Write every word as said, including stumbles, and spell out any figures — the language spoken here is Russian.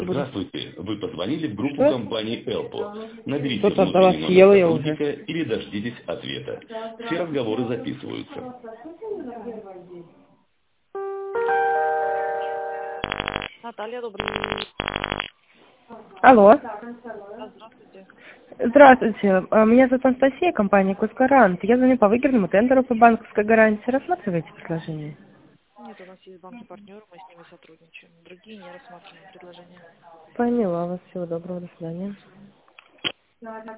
Буду. Здравствуйте. Вы позвонили в группу Что? компании Элпо. Наберите Что-то от внутренний вас номер съела я уже. сотрудника или дождитесь ответа. Все разговоры записываются. Наталья, добрый день. Алло. Да, здравствуйте. Здравствуйте. А, Меня зовут Анастасия, компания Кускарант. Я звоню по выигранному тендеру по банковской гарантии. Рассматриваете предложение? Нет, у нас есть банки-партнеры, мы с ними сотрудничаем. Другие не рассматриваем предложения. Поняла вас. Всего доброго. До свидания.